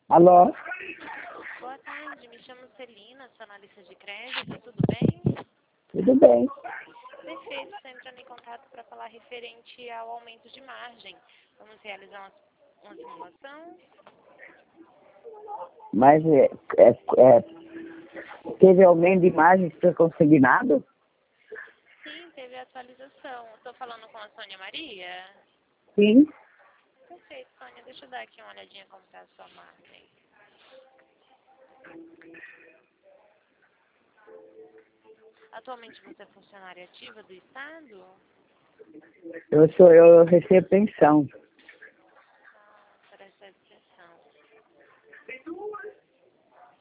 Alô? Boa tarde, me chamo Celina, sou analista de crédito, tudo bem? Tudo bem. Perfeito, estou entrando em contato para falar referente ao aumento de margem. Vamos realizar uma simulação? Mas teve aumento de imagem para consignado? Sim, teve atualização. Estou falando com a Sônia Maria? Sim. Perfeito, Sônia, deixa eu dar aqui uma olhadinha como está a sua margem. Atualmente você é funcionária ativa do Estado? Eu recebo pensão.